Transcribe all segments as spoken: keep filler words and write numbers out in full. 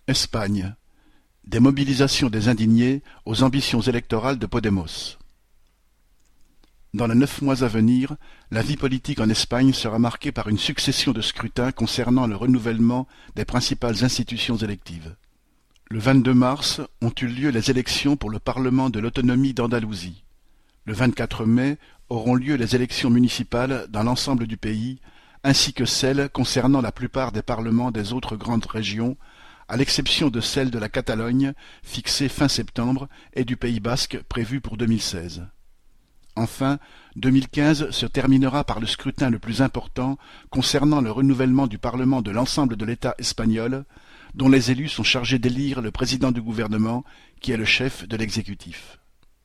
Espagne. Des mobilisations des indignés aux ambitions électorales de Podemos. Dans les neuf mois à venir, la vie politique en Espagne sera marquée par une succession de scrutins concernant le renouvellement des principales institutions électives. Le vingt-deux mars ont eu lieu les élections pour le Parlement de l'autonomie d'Andalousie. Le vingt-quatre mai auront lieu les élections municipales dans l'ensemble du pays, ainsi que celles concernant la plupart des parlements des autres grandes régions, à l'exception de celle de la Catalogne, fixée fin septembre, et du Pays basque, prévue pour deux mille seize. Enfin, deux mille quinze se terminera par le scrutin le plus important concernant le renouvellement du Parlement de l'ensemble de l'État espagnol, dont les élus sont chargés d'élire le président du gouvernement, qui est le chef de l'exécutif.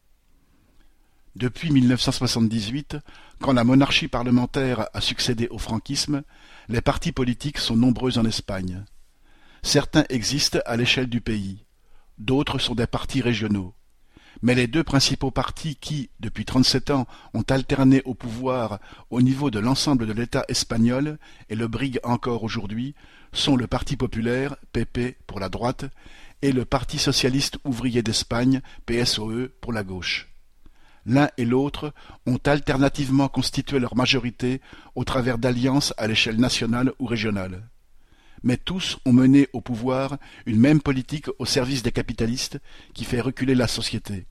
Depuis mille neuf cent soixante-dix-huit, quand la monarchie parlementaire a succédé au franquisme, les partis politiques sont nombreux en Espagne. Certains existent à l'échelle du pays, d'autres sont des partis régionaux. Mais les deux principaux partis qui, depuis trente-sept ans, ont alterné au pouvoir au niveau de l'ensemble de l'État espagnol et le briguent encore aujourd'hui, sont le Parti populaire, P P pour la droite, et le Parti socialiste ouvrier d'Espagne, P S O E pour la gauche. L'un et l'autre ont alternativement constitué leur majorité au travers d'alliances à l'échelle nationale ou régionale. Mais tous ont mené au pouvoir une même politique au service des capitalistes qui fait reculer la société.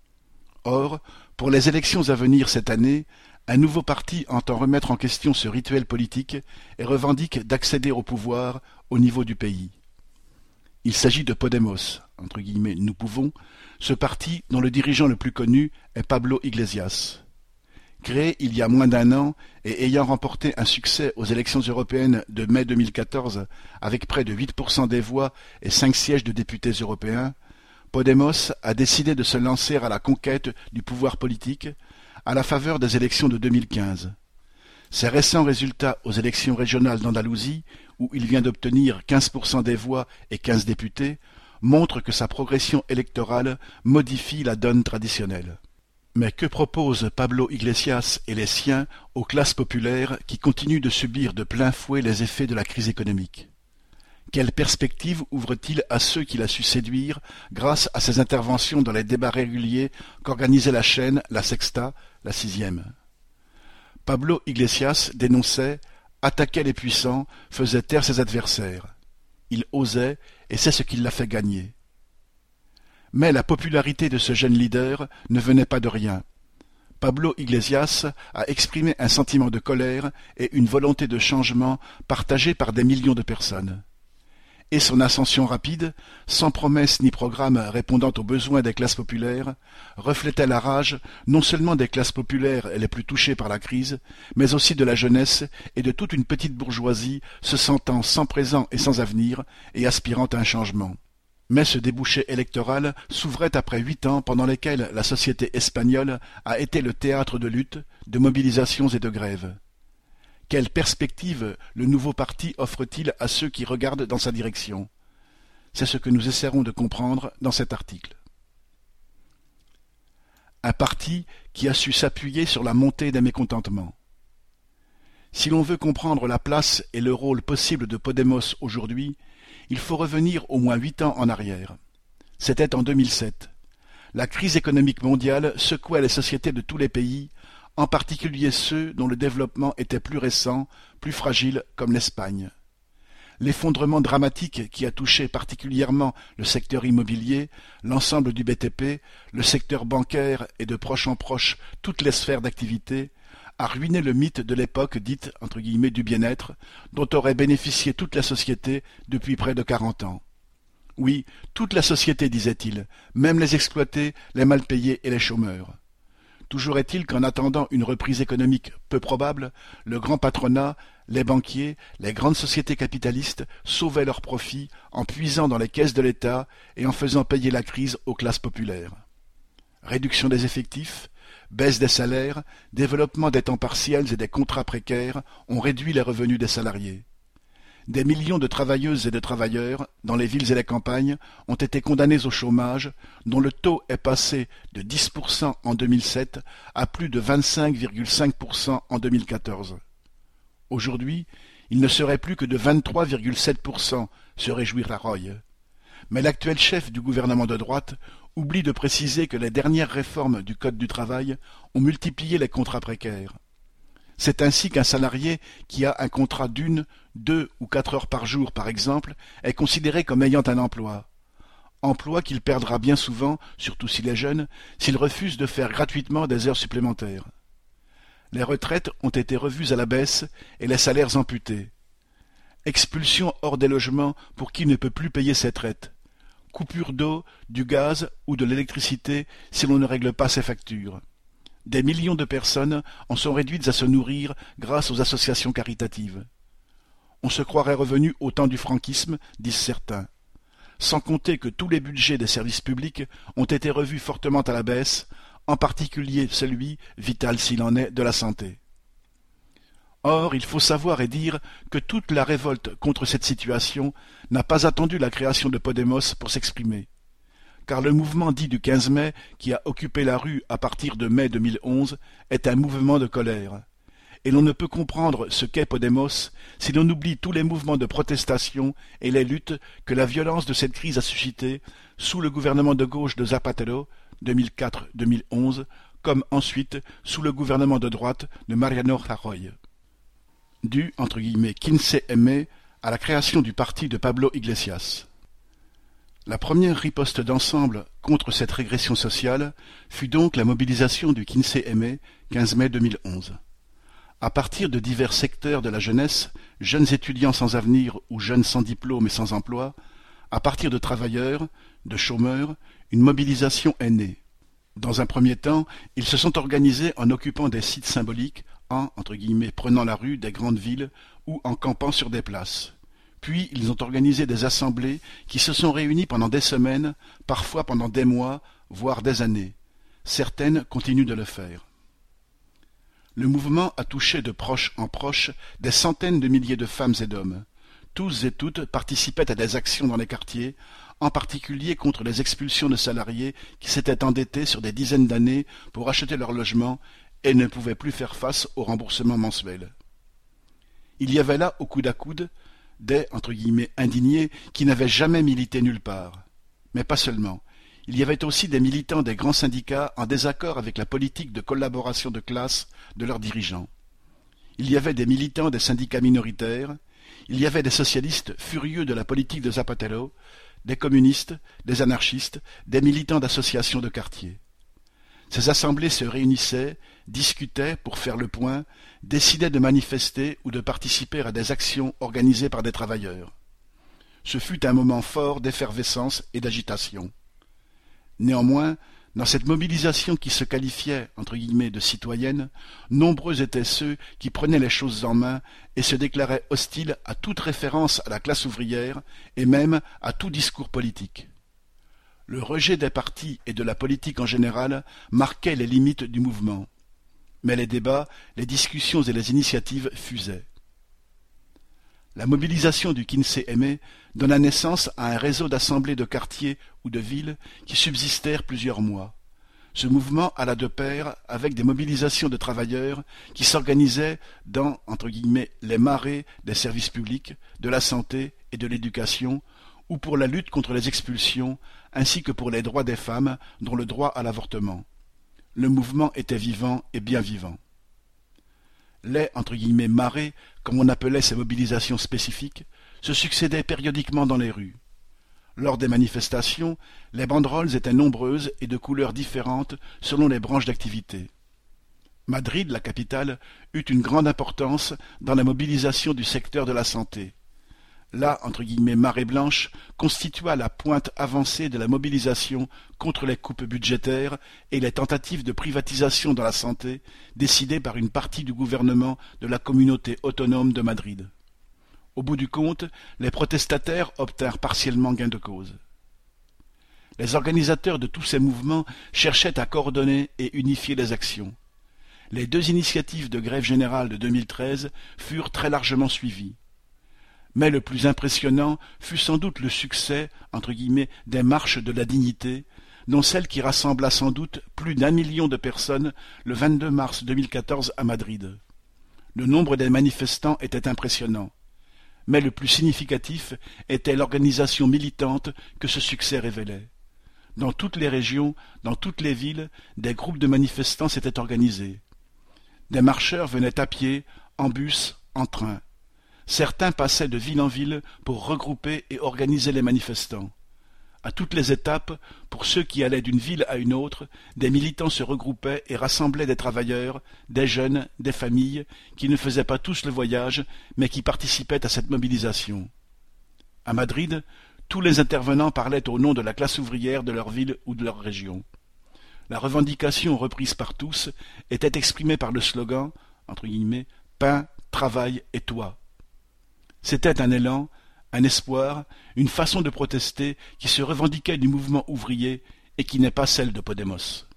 Or, pour les élections à venir cette année, un nouveau parti entend remettre en question ce rituel politique et revendique d'accéder au pouvoir au niveau du pays. Il s'agit de Podemos, entre guillemets, nous pouvons, ce parti dont le dirigeant le plus connu est Pablo Iglesias. Créé il y a moins d'un an et ayant remporté un succès aux élections européennes de mai deux mille quatorze avec près de huit pour cent des voix et cinq sièges de députés européens, Podemos a décidé de se lancer à la conquête du pouvoir politique à la faveur des élections de deux mille quinze. Ses récents résultats aux élections régionales d'Andalousie, où il vient d'obtenir quinze pour cent des voix et quinze députés, montrent que sa progression électorale modifie la donne traditionnelle. Mais que proposent Pablo Iglesias et les siens aux classes populaires qui continuent de subir de plein fouet les effets de la crise économique? Quelle perspective ouvre-t-il à ceux qu'il a su séduire grâce à ses interventions dans les débats réguliers qu'organisait la chaîne La Sexta, la sixième? Pablo Iglesias dénonçait, attaquait les puissants, faisait taire ses adversaires. Il osait, et c'est ce qui l'a fait gagner. Mais la popularité de ce jeune leader ne venait pas de rien. Pablo Iglesias a exprimé un sentiment de colère et une volonté de changement partagée par des millions de personnes. Et son ascension rapide, sans promesse ni programme répondant aux besoins des classes populaires, reflétait la rage non seulement des classes populaires les plus touchées par la crise, mais aussi de la jeunesse et de toute une petite bourgeoisie se sentant sans présent et sans avenir et aspirant à un changement. Mais ce débouché électoral s'ouvrait après huit ans pendant lesquels la société espagnole a été le théâtre de luttes, de mobilisations et de grèves. Quelle perspective le nouveau parti offre-t-il à ceux qui regardent dans sa direction? C'est ce que nous essaierons de comprendre dans cet article. Un parti qui a su s'appuyer sur la montée des mécontentements. Si l'on veut comprendre la place et le rôle possible de Podemos aujourd'hui, il faut revenir au moins huit ans en arrière. C'était en deux mille sept. La crise économique mondiale secouait les sociétés de tous les pays, en particulier ceux dont le développement était plus récent, plus fragile, comme l'Espagne. L'effondrement dramatique qui a touché particulièrement le secteur immobilier, l'ensemble du B T P, le secteur bancaire et de proche en proche toutes les sphères d'activité, a ruiné le mythe de l'époque dite entre guillemets du bien-être, dont aurait bénéficié toute la société depuis près de quarante ans. Oui, toute la société, disait-il, même les exploités, les mal payés et les chômeurs. Toujours est-il qu'en attendant une reprise économique peu probable, le grand patronat, les banquiers, les grandes sociétés capitalistes sauvaient leurs profits en puisant dans les caisses de l'État et en faisant payer la crise aux classes populaires. Réduction des effectifs, baisse des salaires, développement des temps partiels et des contrats précaires ont réduit les revenus des salariés. Des millions de travailleuses et de travailleurs, dans les villes et les campagnes, ont été condamnés au chômage, dont le taux est passé de dix pour cent en deux mille sept à plus de vingt-cinq virgule cinq pour cent en deux mille quatorze. Aujourd'hui, il ne serait plus que de vingt-trois virgule sept pour cent, se réjouit Rajoy. Mais l'actuel chef du gouvernement de droite oublie de préciser que les dernières réformes du Code du travail ont multiplié les contrats précaires. C'est ainsi qu'un salarié qui a un contrat d'une, deux ou quatre heures par jour, par exemple, est considéré comme ayant un emploi. Emploi qu'il perdra bien souvent, surtout s'il est jeune, s'il refuse de faire gratuitement des heures supplémentaires. Les retraites ont été revues à la baisse et les salaires amputés. Expulsion hors des logements pour qui ne peut plus payer ses traites. Coupure d'eau, du gaz ou de l'électricité si l'on ne règle pas ses factures. Des millions de personnes en sont réduites à se nourrir grâce aux associations caritatives. On se croirait revenu au temps du franquisme, disent certains. Sans compter que tous les budgets des services publics ont été revus fortement à la baisse, en particulier celui, vital s'il en est, de la santé. Or, il faut savoir et dire que toute la révolte contre cette situation n'a pas attendu la création de Podemos pour s'exprimer. Car le mouvement dit du quinze mai, qui a occupé la rue à partir de mai deux mille onze, est un mouvement de colère. Et l'on ne peut comprendre ce qu'est Podemos si l'on oublie tous les mouvements de protestation et les luttes que la violence de cette crise a suscité sous le gouvernement de gauche de Zapatero, deux mille quatre à deux mille onze, comme ensuite sous le gouvernement de droite de Mariano Rajoy. Dû, entre guillemets, quinze eme à la création du parti de Pablo Iglesias. La première riposte d'ensemble contre cette régression sociale fut donc la mobilisation du quinze eme, quinze mai deux mille onze. À partir de divers secteurs de la jeunesse, jeunes étudiants sans avenir ou jeunes sans diplôme et sans emploi, à partir de travailleurs, de chômeurs, une mobilisation est née. Dans un premier temps, ils se sont organisés en occupant des sites symboliques, en entre guillemets, prenant la rue des grandes villes ou en campant sur des places. Puis ils ont organisé des assemblées qui se sont réunies pendant des semaines, parfois pendant des mois, voire des années. Certaines continuent de le faire. Le mouvement a touché de proche en proche des centaines de milliers de femmes et d'hommes. Tous et toutes participaient à des actions dans les quartiers, en particulier contre les expulsions de salariés qui s'étaient endettés sur des dizaines d'années pour acheter leur logement et ne pouvaient plus faire face au remboursement mensuel. Il y avait là, au coude à coude, des entre guillemets indignés qui n'avaient jamais milité nulle part. Mais pas seulement. Il y avait aussi des militants des grands syndicats en désaccord avec la politique de collaboration de classe de leurs dirigeants. Il y avait des militants des syndicats minoritaires, il y avait des socialistes furieux de la politique de Zapatero, des communistes, des anarchistes, des militants d'associations de quartier. Ces assemblées se réunissaient, discutaient pour faire le point, décidaient de manifester ou de participer à des actions organisées par des travailleurs. Ce fut un moment fort d'effervescence et d'agitation. Néanmoins, dans cette mobilisation qui se qualifiait entre guillemets de citoyenne, nombreux étaient ceux qui prenaient les choses en main et se déclaraient hostiles à toute référence à la classe ouvrière et même à tout discours politique. Le rejet des partis et de la politique en général marquait les limites du mouvement. Mais les débats, les discussions et les initiatives fusaient. La mobilisation du quinze eme donna naissance à un réseau d'assemblées de quartiers ou de villes qui subsistèrent plusieurs mois. Ce mouvement alla de pair avec des mobilisations de travailleurs qui s'organisaient dans, entre guillemets, les marées des services publics, de la santé et de l'éducation, ou pour la lutte contre les expulsions, ainsi que pour les droits des femmes, dont le droit à l'avortement. Le mouvement était vivant et bien vivant. Les entre guillemets marées, comme on appelait ces mobilisations spécifiques, se succédaient périodiquement dans les rues. Lors des manifestations, les banderoles étaient nombreuses et de couleurs différentes selon les branches d'activité. Madrid, la capitale, eut une grande importance dans la mobilisation du secteur de la santé. La entre guillemets marée blanche constitua la pointe avancée de la mobilisation contre les coupes budgétaires et les tentatives de privatisation dans la santé décidées par une partie du gouvernement de la communauté autonome de Madrid. Au bout du compte, les protestataires obtinrent partiellement gain de cause. Les organisateurs de tous ces mouvements cherchaient à coordonner et unifier les actions. Les deux initiatives de grève générale de deux mille treize furent très largement suivies. Mais le plus impressionnant fut sans doute le succès, entre guillemets, des marches de la dignité, dont celle qui rassembla sans doute plus d'un million de personnes le vingt-deux mars deux mille quatorze à Madrid. Le nombre des manifestants était impressionnant. mais le plus significatif était l'organisation militante que ce succès révélait. Dans toutes les régions, dans toutes les villes, des groupes de manifestants s'étaient organisés. Des marcheurs venaient à pied, en bus, en train. Certains passaient de ville en ville pour regrouper et organiser les manifestants. À toutes les étapes, pour ceux qui allaient d'une ville à une autre, des militants se regroupaient et rassemblaient des travailleurs, des jeunes, des familles, qui ne faisaient pas tous le voyage, mais qui participaient à cette mobilisation. À Madrid, tous les intervenants parlaient au nom de la classe ouvrière de leur ville ou de leur région. La revendication reprise par tous était exprimée par le slogan, entre guillemets, « Pain, travail et toi ». C'était un élan, un espoir, une façon de protester qui se revendiquait du mouvement ouvrier et qui n'est pas celle de Podemos.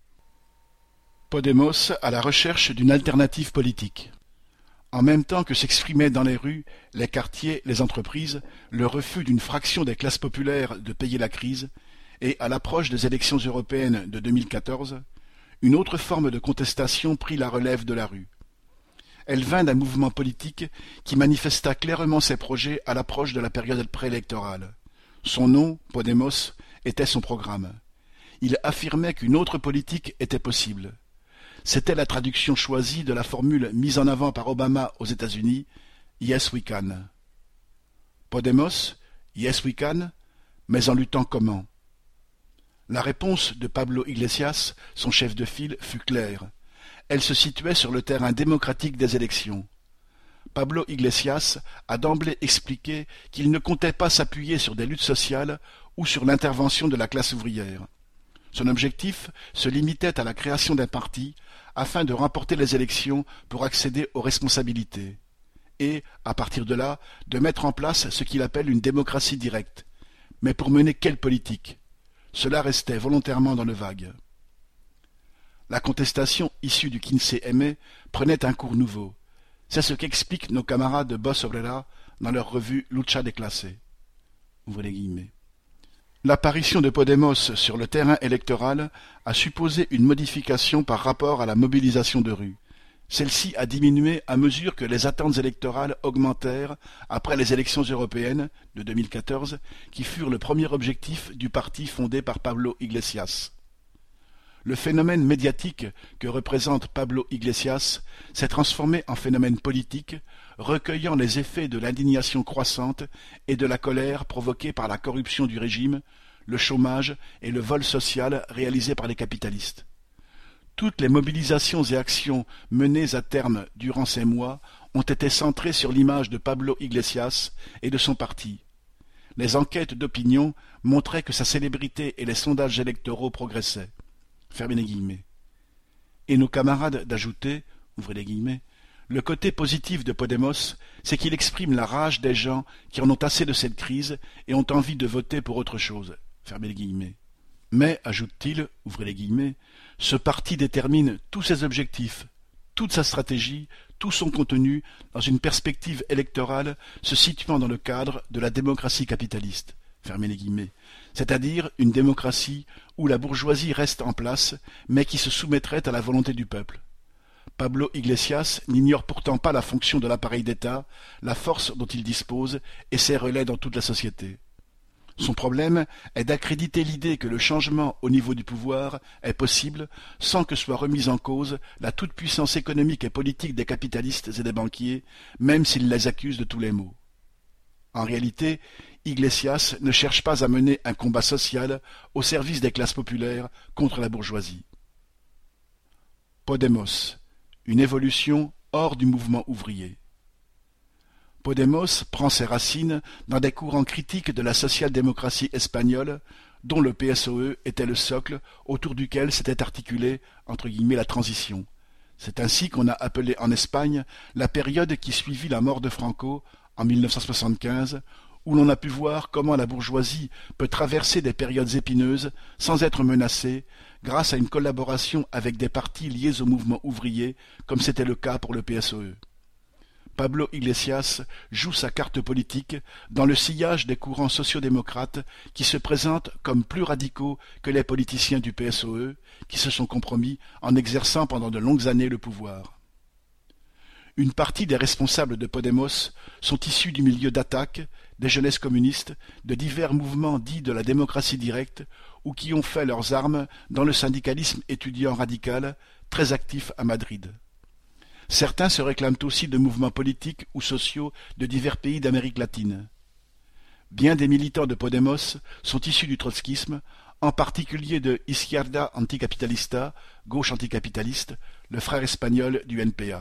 Podemos à la recherche d'une alternative politique. En même temps que s'exprimaient dans les rues, les quartiers, les entreprises, le refus d'une fraction des classes populaires de payer la crise, et à l'approche des élections européennes de deux mille quatorze, une autre forme de contestation prit la relève de la rue. Elle vint d'un mouvement politique qui manifesta clairement ses projets à l'approche de la période préélectorale. Son nom, Podemos, était son programme. Il affirmait qu'une autre politique était possible. C'était la traduction choisie de la formule mise en avant par Obama aux États-Unis, « Yes we can ». Podemos, Yes we can, mais en luttant comment? La réponse de Pablo Iglesias, son chef de file, fut claire. Elle se situait sur le terrain démocratique des élections. Pablo Iglesias a d'emblée expliqué qu'il ne comptait pas s'appuyer sur des luttes sociales ou sur l'intervention de la classe ouvrière. Son objectif se limitait à la création d'un parti afin de remporter les élections pour accéder aux responsabilités et, à partir de là, de mettre en place ce qu'il appelle une démocratie directe. Mais pour mener quelle politique? Cela restait volontairement dans le vague. La contestation issue du quinze M prenait un cours nouveau. C'est ce qu'expliquent nos camarades de Voz Obrera dans leur revue Lucha de Clase. Ouvrez les guillemets. L'apparition de Podemos sur le terrain électoral a supposé une modification par rapport à la mobilisation de rue. Celle-ci a diminué à mesure que les attentes électorales augmentèrent après les élections européennes de deux mille quatorze, qui furent le premier objectif du parti fondé par Pablo Iglesias. Le phénomène médiatique que représente Pablo Iglesias s'est transformé en phénomène politique, recueillant les effets de l'indignation croissante et de la colère provoquée par la corruption du régime, le chômage et le vol social réalisé par les capitalistes. Toutes les mobilisations et actions menées à terme durant ces mois ont été centrées sur l'image de Pablo Iglesias et de son parti. Les enquêtes d'opinion montraient que sa célébrité et les sondages électoraux progressaient. Fermez les guillemets. Et nos camarades d'ajouter, ouvrez les guillemets, le côté positif de Podemos, c'est qu'il exprime la rage des gens qui en ont assez de cette crise et ont envie de voter pour autre chose. Fermez les guillemets. Mais, ajoute-t-il, ouvrez les guillemets, ce parti détermine tous ses objectifs, toute sa stratégie, tout son contenu dans une perspective électorale se situant dans le cadre de la démocratie capitaliste. Fermez les guillemets, c'est-à-dire une démocratie où la bourgeoisie reste en place, mais qui se soumettrait à la volonté du peuple. Pablo Iglesias n'ignore pourtant pas la fonction de l'appareil d'État, la force dont il dispose et ses relais dans toute la société. Son problème est d'accréditer l'idée que le changement au niveau du pouvoir est possible sans que soit remise en cause la toute-puissance économique et politique des capitalistes et des banquiers, même s'ils les accusent de tous les maux. En réalité, Iglesias ne cherche pas à mener un combat social au service des classes populaires contre la bourgeoisie. Podemos, une évolution hors du mouvement ouvrier. Podemos prend ses racines dans des courants critiques de la social-démocratie espagnole, dont le P S O E était le socle autour duquel s'était articulée entre guillemets la transition. C'est ainsi qu'on a appelé en Espagne la période qui suivit la mort de Franco en mille neuf cent soixante-quinze, où l'on a pu voir comment la bourgeoisie peut traverser des périodes épineuses sans être menacée grâce à une collaboration avec des partis liés au mouvement ouvrier, comme c'était le cas pour le P S O E. Pablo Iglesias joue sa carte politique dans le sillage des courants sociodémocrates qui se présentent comme plus radicaux que les politiciens du P S O E, qui se sont compromis en exerçant pendant de longues années le pouvoir. Une partie des responsables de Podemos sont issus du milieu d'attaque, des jeunesses communistes, de divers mouvements dits de la démocratie directe ou qui ont fait leurs armes dans le syndicalisme étudiant radical, très actif à Madrid. Certains se réclament aussi de mouvements politiques ou sociaux de divers pays d'Amérique latine. Bien des militants de Podemos sont issus du trotskisme, en particulier de Izquierda Anticapitalista, gauche anticapitaliste, le frère espagnol du N P A.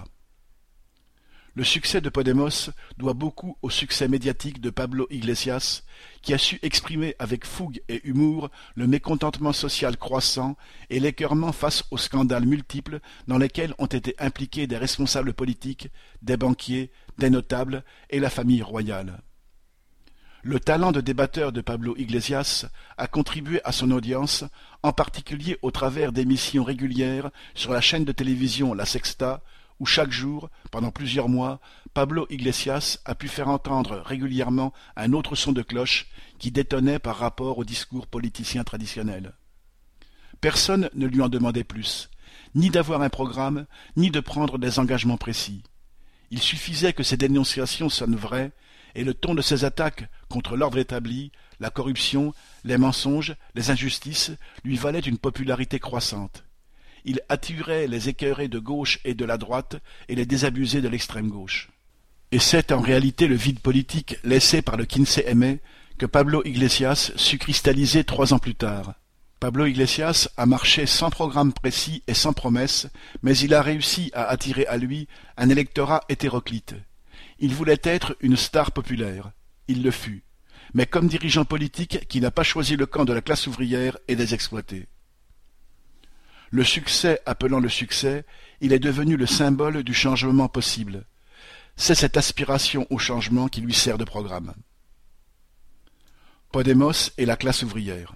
Le succès de Podemos doit beaucoup au succès médiatique de Pablo Iglesias, qui a su exprimer avec fougue et humour le mécontentement social croissant et l'écœurement face aux scandales multiples dans lesquels ont été impliqués des responsables politiques, des banquiers, des notables et la famille royale. Le talent de débatteur de Pablo Iglesias a contribué à son audience, en particulier au travers d'émissions régulières sur la chaîne de télévision La Sexta, où chaque jour, pendant plusieurs mois, Pablo Iglesias a pu faire entendre régulièrement un autre son de cloche qui détonnait par rapport au discours politicien traditionnel. Personne ne lui en demandait plus, ni d'avoir un programme, ni de prendre des engagements précis. Il suffisait que ses dénonciations sonnent vraies, et le ton de ses attaques contre l'ordre établi, la corruption, les mensonges, les injustices lui valait une popularité croissante. Il attirait les écœurés de gauche et de la droite et les désabusés de l'extrême gauche. Et c'est en réalité le vide politique laissé par le quinze M que Pablo Iglesias sut cristalliser trois ans plus tard. Pablo Iglesias a marché sans programme précis et sans promesse, mais il a réussi à attirer à lui un électorat hétéroclite. Il voulait être une star populaire. Il le fut, mais comme dirigeant politique qui n'a pas choisi le camp de la classe ouvrière et des exploités. Le succès appelant le succès, il est devenu le symbole du changement possible. C'est cette aspiration au changement qui lui sert de programme. Podemos et la classe ouvrière.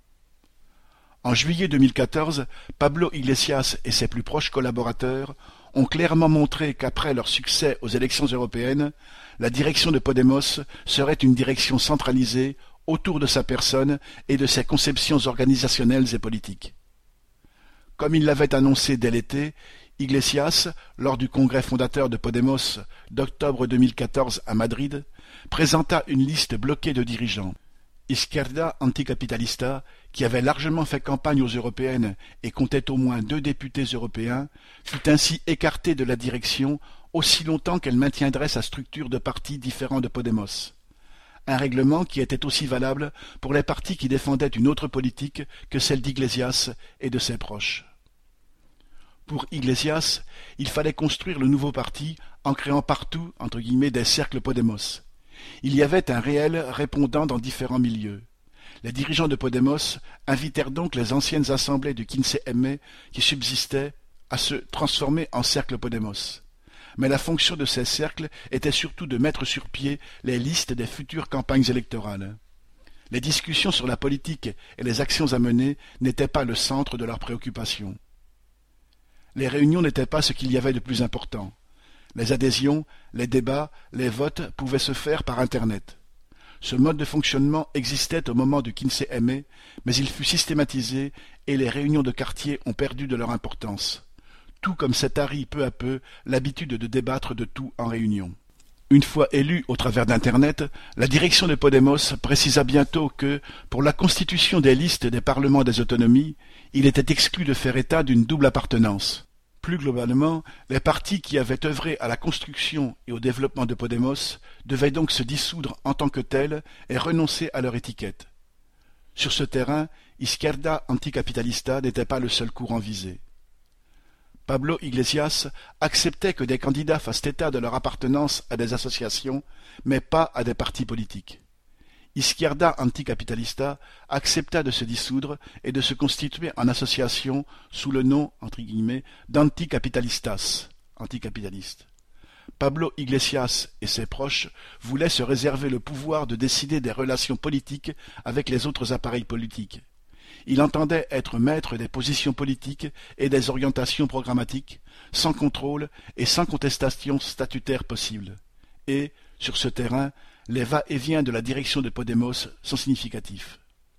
En juillet deux mille quatorze, Pablo Iglesias et ses plus proches collaborateurs ont clairement montré qu'après leur succès aux élections européennes, la direction de Podemos serait une direction centralisée autour de sa personne et de ses conceptions organisationnelles et politiques. Comme il l'avait annoncé dès l'été, Iglesias, lors du congrès fondateur de Podemos d'octobre deux mille quatorze à Madrid, présenta une liste bloquée de dirigeants. Izquierda Anticapitalista, qui avait largement fait campagne aux européennes et comptait au moins deux députés européens, fut ainsi écartée de la direction aussi longtemps qu'elle maintiendrait sa structure de partis différents de Podemos. Un règlement qui était aussi valable pour les partis qui défendaient une autre politique que celle d'Iglesias et de ses proches. Pour Iglesias, il fallait construire le nouveau parti en créant partout, entre guillemets, des cercles Podemos. Il y avait un réel répondant dans différents milieux. Les dirigeants de Podemos invitèrent donc les anciennes assemblées du quinze M qui subsistaient à se transformer en cercles Podemos. Mais la fonction de ces cercles était surtout de mettre sur pied les listes des futures campagnes électorales. Les discussions sur la politique et les actions à mener n'étaient pas le centre de leurs préoccupations. Les réunions n'étaient pas ce qu'il y avait de plus important. Les adhésions, les débats, les votes pouvaient se faire par Internet. Ce mode de fonctionnement existait au moment du quinze M, mais il fut systématisé et les réunions de quartier ont perdu de leur importance. Tout comme s'est tarie peu à peu l'habitude de débattre de tout en réunion. Une fois élue au travers d'Internet, la direction de Podemos précisa bientôt que, pour la constitution des listes des parlements des autonomies, il était exclu de faire état d'une double appartenance. Plus globalement, les partis qui avaient œuvré à la construction et au développement de Podemos devaient donc se dissoudre en tant que tels et renoncer à leur étiquette. Sur ce terrain, Izquierda Anticapitalista n'était pas le seul courant visé. Pablo Iglesias acceptait que des candidats fassent état de leur appartenance à des associations, mais pas à des partis politiques. Izquierda Anticapitalista accepta de se dissoudre et de se constituer en association sous le nom, entre guillemets, d'Anticapitalistas, anticapitalistes. Pablo Iglesias et ses proches voulaient se réserver le pouvoir de décider des relations politiques avec les autres appareils politiques. Il entendait être maître des positions politiques et des orientations programmatiques, sans contrôle et sans contestation statutaire possible. Et, sur ce terrain, les va-et-vient de la direction de Podemos sont significatifs.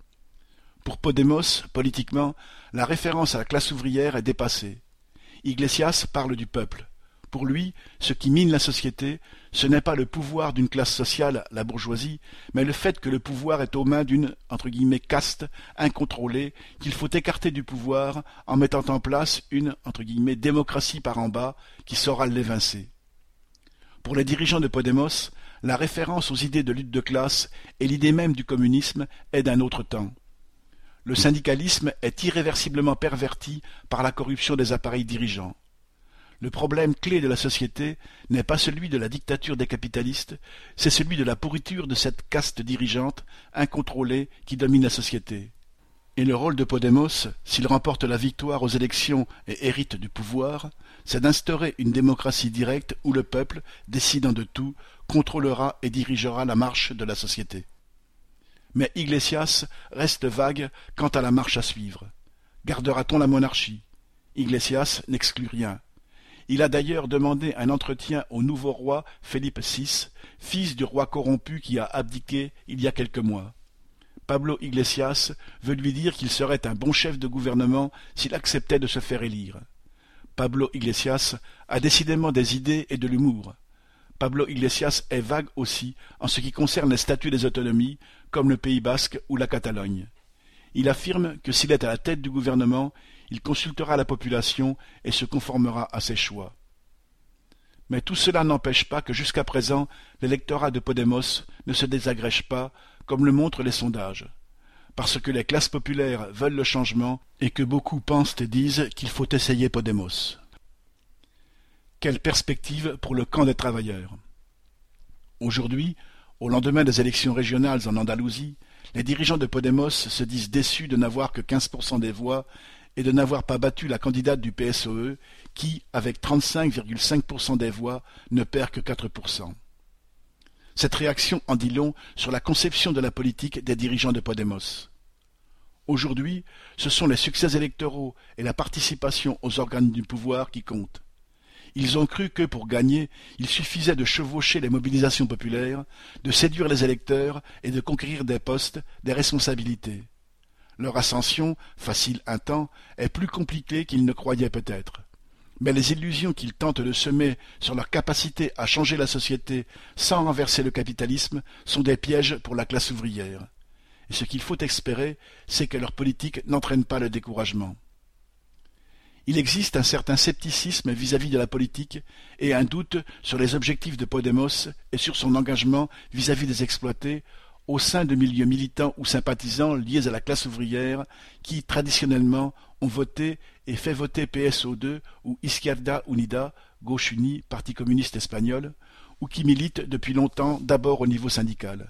Pour Podemos, politiquement, la référence à la classe ouvrière est dépassée. Iglesias parle du peuple. Pour lui, ce qui mine la société, ce n'est pas le pouvoir d'une classe sociale, la bourgeoisie, mais le fait que le pouvoir est aux mains d'une entre guillemets caste incontrôlée, qu'il faut écarter du pouvoir en mettant en place une entre guillemets démocratie par en bas qui saura l'évincer. Pour les dirigeants de Podemos, la référence aux idées de lutte de classe et l'idée même du communisme est d'un autre temps. Le syndicalisme est irréversiblement perverti par la corruption des appareils dirigeants. Le problème clé de la société n'est pas celui de la dictature des capitalistes, c'est celui de la pourriture de cette caste dirigeante, incontrôlée, qui domine la société. Et le rôle de Podemos, s'il remporte la victoire aux élections et hérite du pouvoir, c'est d'instaurer une démocratie directe où le peuple, décidant de tout, contrôlera et dirigera la marche de la société. Mais Iglesias reste vague quant à la marche à suivre. Gardera-t-on la monarchie? Iglesias n'exclut rien. Il a d'ailleurs demandé un entretien au nouveau roi Felipe six, fils du roi corrompu qui a abdiqué il y a quelques mois. Pablo Iglesias veut lui dire qu'il serait un bon chef de gouvernement s'il acceptait de se faire élire. Pablo Iglesias a décidément des idées et de l'humour. Pablo Iglesias est vague aussi en ce qui concerne les statuts des autonomies, comme le Pays basque ou la Catalogne. Il affirme que s'il est à la tête du gouvernement, il consultera la population et se conformera à ses choix. Mais tout cela n'empêche pas que jusqu'à présent, l'électorat de Podemos ne se désagrège pas, comme le montrent les sondages, parce que les classes populaires veulent le changement et que beaucoup pensent et disent qu'il faut essayer Podemos. Quelle perspective pour le camp des travailleurs? Aujourd'hui, au lendemain des élections régionales en Andalousie, les dirigeants de Podemos se disent déçus de n'avoir que quinze pour cent des voix et de n'avoir pas battu la candidate du P S O E qui, avec trente-cinq virgule cinq pour cent des voix, ne perd que quatre pour cent. Cette réaction en dit long sur la conception de la politique des dirigeants de Podemos. Aujourd'hui, ce sont les succès électoraux et la participation aux organes du pouvoir qui comptent. Ils ont cru que, pour gagner, il suffisait de chevaucher les mobilisations populaires, de séduire les électeurs et de conquérir des postes, des responsabilités. Leur ascension, facile un temps, est plus compliquée qu'ils ne croyaient peut-être. Mais les illusions qu'ils tentent de semer sur leur capacité à changer la société sans renverser le capitalisme sont des pièges pour la classe ouvrière. Et ce qu'il faut espérer, c'est que leur politique n'entraîne pas le découragement. Il existe un certain scepticisme vis-à-vis de la politique et un doute sur les objectifs de Podemos et sur son engagement vis-à-vis des exploités au sein de milieux militants ou sympathisants liés à la classe ouvrière qui, traditionnellement, ont voté et fait voter P S O deux ou Izquierda Unida, Gauche Unie, Parti communiste espagnol, ou qui militent depuis longtemps d'abord au niveau syndical.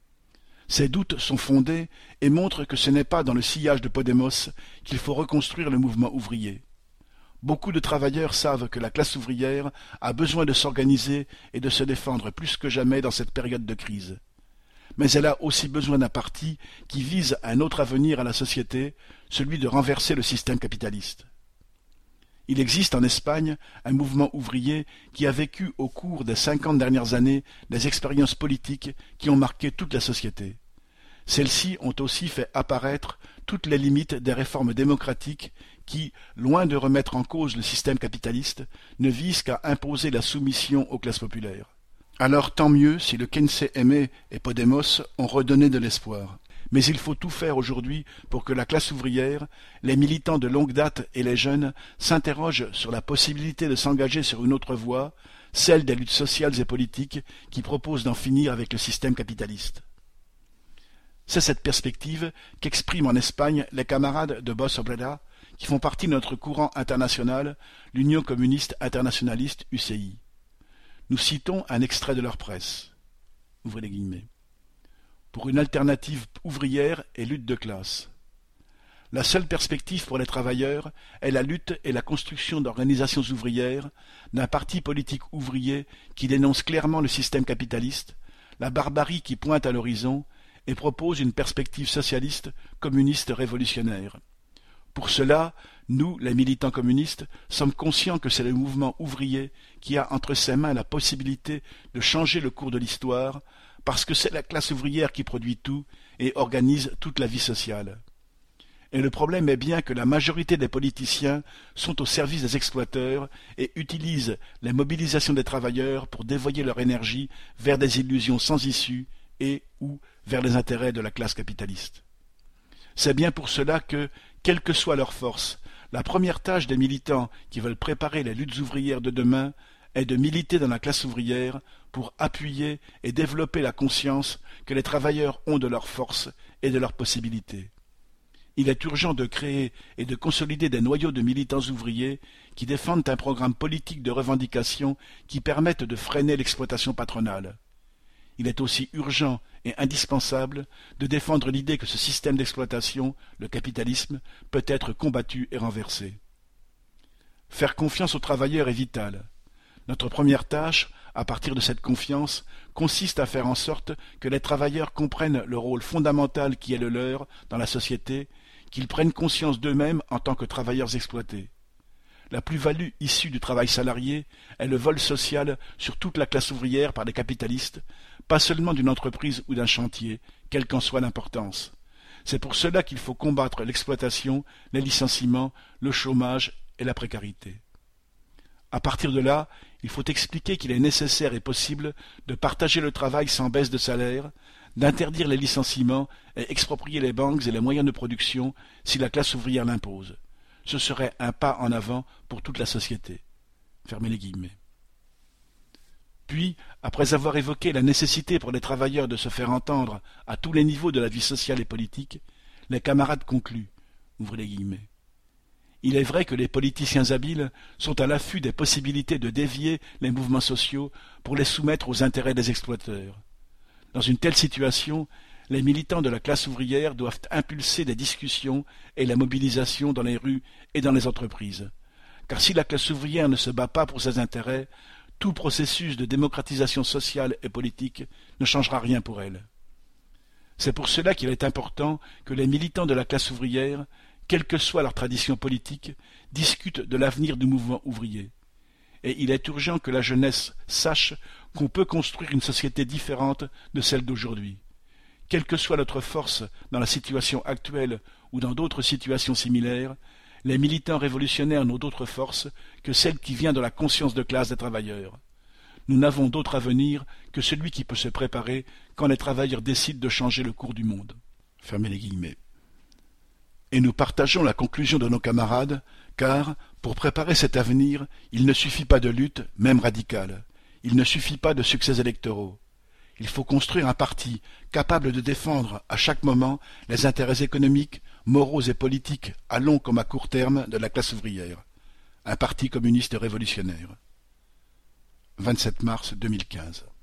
Ces doutes sont fondés et montrent que ce n'est pas dans le sillage de Podemos qu'il faut reconstruire le mouvement ouvrier. Beaucoup de travailleurs savent que la classe ouvrière a besoin de s'organiser et de se défendre plus que jamais dans cette période de crise. Mais elle a aussi besoin d'un parti qui vise un autre avenir à la société, celui de renverser le système capitaliste. Il existe en Espagne un mouvement ouvrier qui a vécu au cours des cinquante dernières années des expériences politiques qui ont marqué toute la société. Celles-ci ont aussi fait apparaître toutes les limites des réformes démocratiques qui, loin de remettre en cause le système capitaliste, ne visent qu'à imposer la soumission aux classes populaires. Alors tant mieux si le quinze eme et Podemos ont redonné de l'espoir. Mais il faut tout faire aujourd'hui pour que la classe ouvrière, les militants de longue date et les jeunes s'interrogent sur la possibilité de s'engager sur une autre voie, celle des luttes sociales et politiques qui proposent d'en finir avec le système capitaliste. C'est cette perspective qu'expriment en Espagne les camarades de Vox Obrera, qui font partie de notre courant international, l'Union communiste internationaliste U C I. Nous citons un extrait de leur presse. Ouvrez les guillemets. Pour une alternative ouvrière et lutte de classe. La seule perspective pour les travailleurs est la lutte et la construction d'organisations ouvrières, d'un parti politique ouvrier qui dénonce clairement le système capitaliste, la barbarie qui pointe à l'horizon et propose une perspective socialiste, communiste révolutionnaire. Pour cela, nous, les militants communistes, sommes conscients que c'est le mouvement ouvrier qui a entre ses mains la possibilité de changer le cours de l'histoire, parce que c'est la classe ouvrière qui produit tout et organise toute la vie sociale. Et le problème est bien que la majorité des politiciens sont au service des exploiteurs et utilisent les mobilisations des travailleurs pour dévoyer leur énergie vers des illusions sans issue et ou vers les intérêts de la classe capitaliste. C'est bien pour cela que, quelle que soit leur force, la première tâche des militants qui veulent préparer les luttes ouvrières de demain est de militer dans la classe ouvrière pour appuyer et développer la conscience que les travailleurs ont de leurs forces et de leurs possibilités. Il est urgent de créer et de consolider des noyaux de militants ouvriers qui défendent un programme politique de revendication qui permette de freiner l'exploitation patronale. Il est aussi urgent et indispensable de défendre l'idée que ce système d'exploitation, le capitalisme, peut être combattu et renversé. Faire confiance aux travailleurs est vital. Notre première tâche, à partir de cette confiance, consiste à faire en sorte que les travailleurs comprennent le rôle fondamental qui est le leur dans la société, qu'ils prennent conscience d'eux-mêmes en tant que travailleurs exploités. La plus-value issue du travail salarié est le vol social sur toute la classe ouvrière par les capitalistes, pas seulement d'une entreprise ou d'un chantier, quelle qu'en soit l'importance. C'est pour cela qu'il faut combattre l'exploitation, les licenciements, le chômage et la précarité. À partir de là, il faut expliquer qu'il est nécessaire et possible de partager le travail sans baisse de salaire, d'interdire les licenciements et exproprier les banques et les moyens de production si la classe ouvrière l'impose. Ce serait un pas en avant pour toute la société. Fermez les guillemets. Puis, après avoir évoqué la nécessité pour les travailleurs de se faire entendre à tous les niveaux de la vie sociale et politique, les camarades concluent. Ouvrez les guillemets. Il est vrai que les politiciens habiles sont à l'affût des possibilités de dévier les mouvements sociaux pour les soumettre aux intérêts des exploiteurs. Dans une telle situation, les militants de la classe ouvrière doivent impulser des discussions et la mobilisation dans les rues et dans les entreprises. Car si la classe ouvrière ne se bat pas pour ses intérêts, tout processus de démocratisation sociale et politique ne changera rien pour elle. C'est pour cela qu'il est important que les militants de la classe ouvrière, quelle que soit leur tradition politique, discutent de l'avenir du mouvement ouvrier. Et il est urgent que la jeunesse sache qu'on peut construire une société différente de celle d'aujourd'hui. Quelle que soit notre force dans la situation actuelle ou dans d'autres situations similaires, les militants révolutionnaires n'ont d'autre force que celle qui vient de la conscience de classe des travailleurs. Nous n'avons d'autre avenir que celui qui peut se préparer quand les travailleurs décident de changer le cours du monde. Fermez les guillemets. Et nous partageons la conclusion de nos camarades, car, pour préparer cet avenir, il ne suffit pas de lutte, même radicale. Il ne suffit pas de succès électoraux. Il faut construire un parti capable de défendre à chaque moment les intérêts économiques, moraux et politiques à long comme à court terme de la classe ouvrière. Un parti communiste révolutionnaire. vingt-sept mars deux mille quinze.